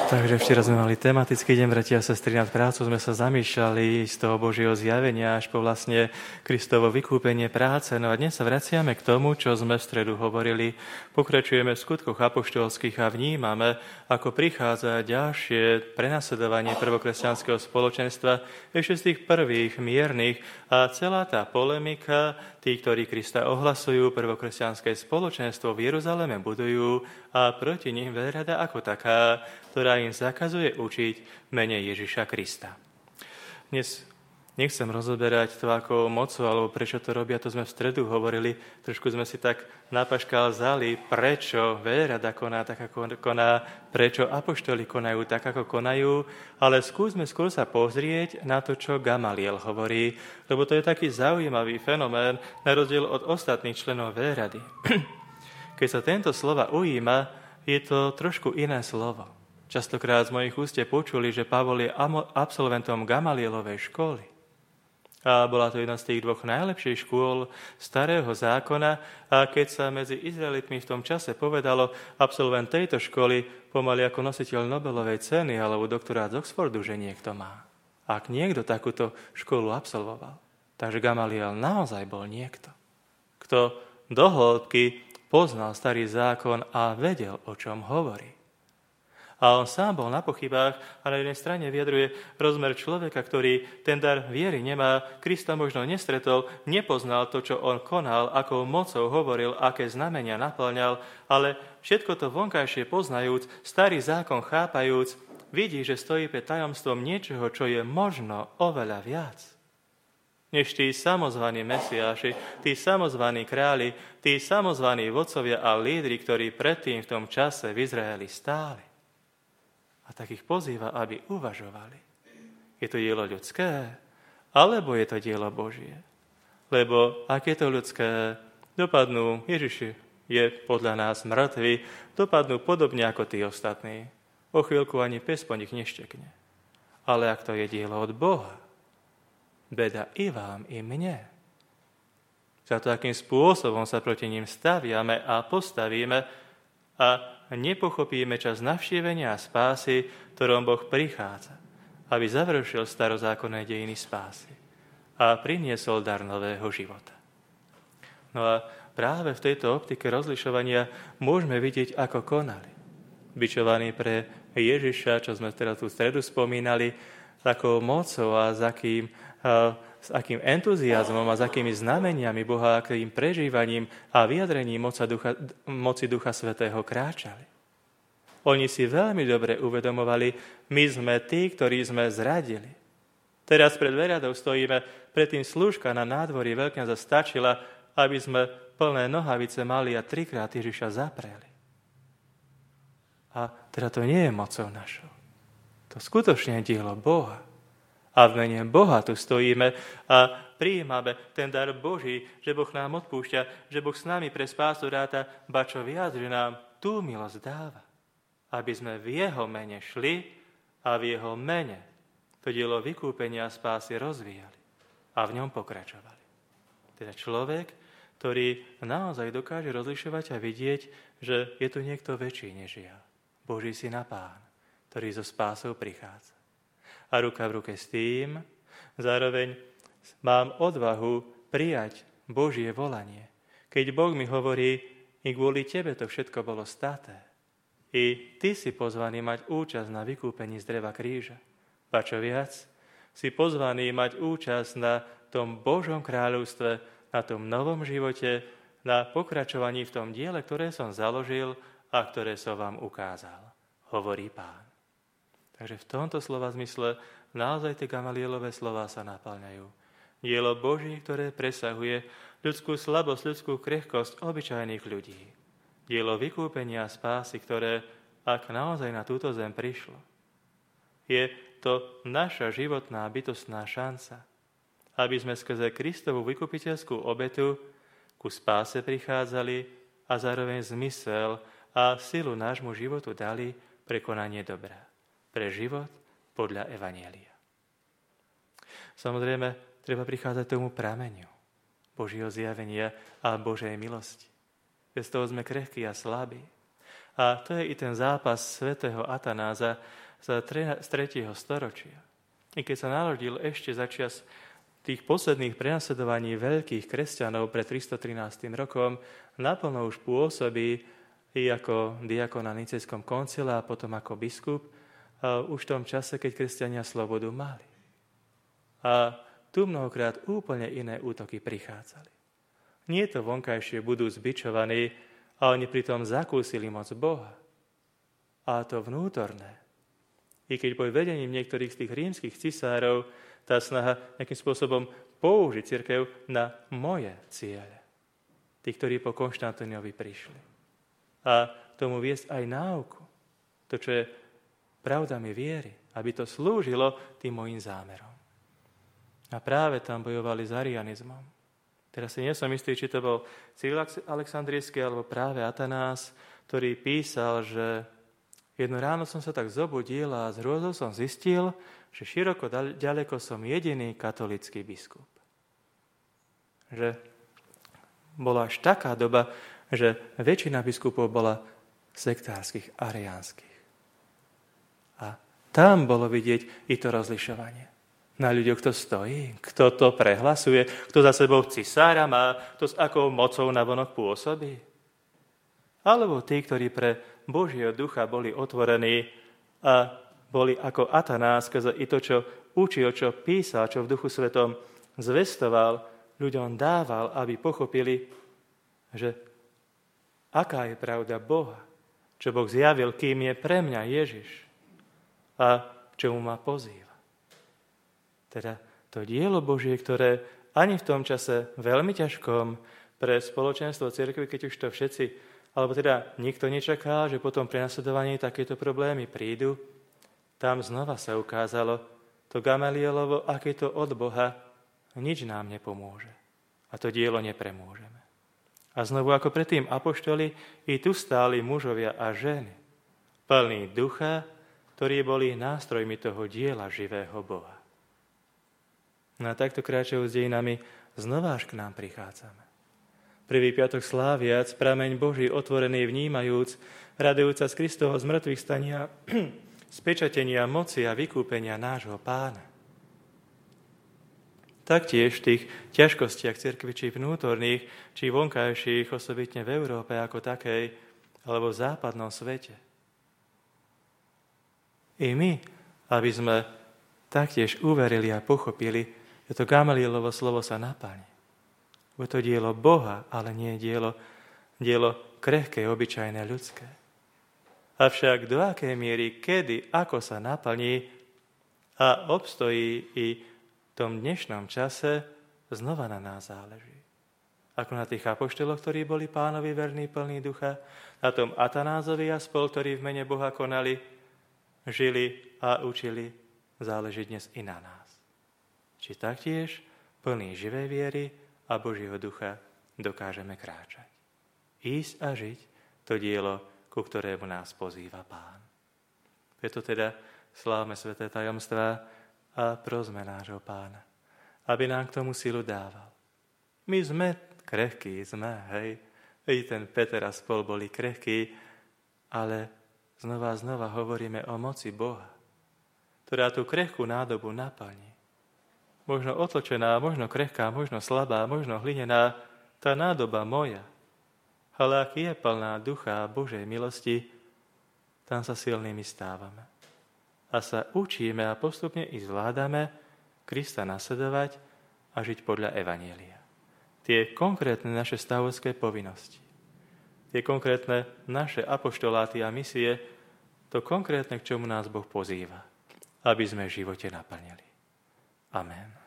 Takže včera sme mali tematický deň, bratia a sestry, nad prácou sme sa zamýšľali z toho Božieho zjavenia až po vlastne Kristovo vykúpenie práce. No a dnes sa vraciame k tomu, čo sme v stredu hovorili. Pokračujeme v skutkoch apoštolských a vnímame, ako prichádza ďalšie prenasledovanie prvokresťanského spoločenstva ešte z tých prvých miernych a celá tá polemika, tí, ktorí Krista ohlasujú, prvokresťanské spoločenstvo v Jeruzaleme budujú a proti nim veľrada ako taká, ktorá im zakazuje učiť mene Ježiša Krista. Dnes nechcem rozoberať to, ako mocou, alebo prečo to robia, to sme v stredu hovorili. Trošku sme si tak napaškal zali, prečo veľrada koná tak, ako koná, prečo apoštoli konajú tak, ako konajú, ale skúsme skôr sa pozrieť na to, čo Gamaliel hovorí, lebo to je taký zaujímavý fenomén, na rozdiel od ostatných členov veľrady. Keď sa tento slova ujíma, je to trošku iné slovo. Častokrát z mojich úst ste počuli, že Pavol je absolventom Gamalielovej školy. A bola to jedna z tých dvoch najlepších škôl starého zákona. A keď sa medzi Izraelitmi v tom čase povedalo absolvent tejto školy pomaly ako nositeľ Nobelovej ceny alebo doktorát z Oxfordu, že niekto má. Ak niekto takúto školu absolvoval. Takže Gamaliel naozaj bol niekto, kto do hĺbky poznal starý zákon a vedel, o čom hovorí. A on sám bol na pochybách a na jednej strane vyjadruje rozmer človeka, ktorý ten dar viery nemá, Krista možno nestretol, nepoznal to, čo on konal, akou mocou hovoril, aké znamenia naplňal, ale všetko to vonkajšie poznajúc, starý zákon chápajúc, vidí, že stojí pred tajomstvom niečoho, čo je možno oveľa viac. Než tí samozvaní mesiáši, tí samozvaní králi, tí samozvaní vodcovia a lídri, ktorí predtým v tom čase v Izraeli stáli. A tak ich pozýva, aby uvažovali. Je to dielo ľudské, alebo je to dielo Božie? Lebo ak je to ľudské, dopadnú, Ježiš je podľa nás mŕtvy, dopadnú podobne ako tí ostatní. O chvíľku ani pes po nich neštekne. Ale ak to je dielo od Boha, beda i vám, i mne. Za to, akým spôsobom sa proti ním staviame a postavíme a nepochopíme čas navštívenia a spásy, ktorom Boh prichádza, aby završil starozákonné dejiny spásy a priniesol dar nového života. No a práve v tejto optike rozlišovania môžeme vidieť, ako konali. Bičovaní pre Ježiša, čo sme teda tú stredu spomínali, takou mocou a s akým entuziazmom a s akými znameniami Boha, akým prežívaním a vyjadrením moci Ducha Svätého kráčali. Oni si veľmi dobre uvedomovali, my sme tí, ktorí sme zradili. Teraz pred veľradou stojíme, predtým slúžka na nádvorí veľkňaza stačila, aby sme plné nohavice mali a 3-krát Ježiša zapreli. A teda to nie je mocou našou. To skutočne je dielo Boha. A v mene Boha tu stojíme a prijímame ten dar Boží, že Boh nám odpúšťa, že Boh s nami pre spásu ráta, ba čo viac, že nám tú milosť dáva. Aby sme v jeho mene šli a v jeho mene to dielo vykúpenia a spásy rozvíjali a v ňom pokračovali. Teda človek, ktorý naozaj dokáže rozlišovať a vidieť, že je tu niekto väčší než ja. Boží syn a Pán, ktorý so spásou prichádza. A ruka v ruke s tým, zároveň mám odvahu prijať Božie volanie. Keď Boh mi hovorí, i kvôli tebe to všetko bolo staté. I ty si pozvaný mať účasť na vykúpení z dreva kríža. A čo viac, si pozvaný mať účasť na tom Božom kráľovstve, na tom novom živote, na pokračovaní v tom diele, ktoré som založil a ktoré som vám ukázal, hovorí Pán. Takže v tomto slova zmysle naozaj tie Gamalielové slová sa naplňajú. Dielo Boží, ktoré presahuje ľudskú slabosť, ľudskú krehkosť obyčajných ľudí. Dielo vykúpenia a spásy, ktoré, ak naozaj na túto zem prišlo, je to naša životná bytostná šanca, aby sme skrze Kristovu vykupiteľskú obetu ku spáse prichádzali a zároveň zmysel a silu nášmu životu dali prekonanie dobra. Pre život podľa Evanjelia. Samozrejme, treba prichádzať tomu prameniu Božieho zjavenia a Božej milosti. Bez toho sme krehkí a slabí. A to je i ten zápas svätého Atanáza z 3. storočia. I keď sa narodil ešte začias tých posledných prenasledovaní veľkých kresťanov pred 313. rokom, naplno už pôsobí i ako diakon na Nicejskom koncile a potom ako biskup, už v tom čase, keď kresťania slobodu mali. A tu mnohokrát úplne iné útoky prichádzali. Nie to vonkajšie budú zbičovaní, a oni pritom zakúsili moc Boha. A to vnútorné. I keď pod vedením niektorých z tých rímskych cisárov tá snaha nejakým spôsobom použiť cirkev na moje ciele. Tí, ktorí po Konštantínovi prišli. A tomu viesť aj náuku. To, čo je pravdami viery. Aby to slúžilo tým mojim zámerom. A práve tam bojovali s arianizmom. Teraz si nie som istý, či to bol Cyril Alexandrijský alebo práve Atanás, ktorý písal, že jedno ráno som sa tak zobudil a s hrôzou som zistil, že široko ďaleko som jediný katolícky biskup. Že bola až taká doba, že väčšina biskupov bola sektárskych, ariánskych. A tam bolo vidieť i to rozlišovanie. Na ľuďoch to stojí, kto to prehlasuje, kto za sebou cisára má, kto s akou mocou navonok pôsobí. Alebo tí, ktorí pre Božieho ducha boli otvorení a boli ako Atanás, i to, čo učil, čo písal, čo v Duchu Svetom zvestoval, ľuďom dával, aby pochopili, že aká je pravda Boha, čo Boh zjavil, kým je pre mňa Ježiš a čo mu ma pozýva. Teda to dielo Božie, ktoré ani v tom čase veľmi ťažkom pre spoločenstvo cirkvi, keď už to všetci, alebo teda nikto nečaká, že po tom prenasledovaní takéto problémy prídu, tam znova sa ukázalo to Gamalielovo, aké to od Boha, nič nám nepomôže. A to dielo nepremôžeme. A znovu ako predtým apoštoli, i tu stáli mužovia a ženy, plní ducha, ktorí boli nástrojmi toho diela živého Boha. No a takto kráčajú s dejinami, znova až k nám prichádzame. Prvý piatok sláviac, prameň Boží otvorený vnímajúc, radujúca z Kristovho zmrtvých stania, spečatenia moci a vykúpenia nášho Pána. Taktiež v tých ťažkostiach cirkvi, či vnútorných, či vonkajších, osobitne v Európe ako takej, alebo v západnom svete. I my, aby sme taktiež uverili a pochopili, že to Gamalielovo slovo sa naplní. Bo to dielo Boha, ale nie dielo krehké, obyčajné, ľudské. Avšak do akej miery, kedy, ako sa naplní a obstojí i v tom dnešnom čase, znova na nás záleží. Ako na tých apoštoloch, ktorí boli Pánovi verní, plní ducha, na tom Atanázovi a spol, ktorí v mene Boha konali, žili a učili, záleží dnes i na nás. Či taktiež plný živej viery a Božieho ducha dokážeme kráčať. Ísť a žiť to dielo, ku ktorému nás pozýva Pán. Preto teda slávme sväté tajomstvá a prosme nášho Pána, aby nám k tomu silu dával. My sme krehkí, hej. I ten Peter a spol boli krehkí, ale znova hovoríme o moci Boha, ktorá tú krehkú nádobu naplní. Možno otočená, možno krehká, možno slabá, možno hlinená, tá nádoba moja. Ale ak je plná ducha Božej milosti, tam sa silnými stávame. A sa učíme a postupne i zvládame Krista nasledovať a žiť podľa Evanjelia. Tie konkrétne naše stavovské povinnosti, tie konkrétne naše apoštoláty a misie, to konkrétne, k čomu nás Boh pozýva, aby sme v živote naplnili. Amen.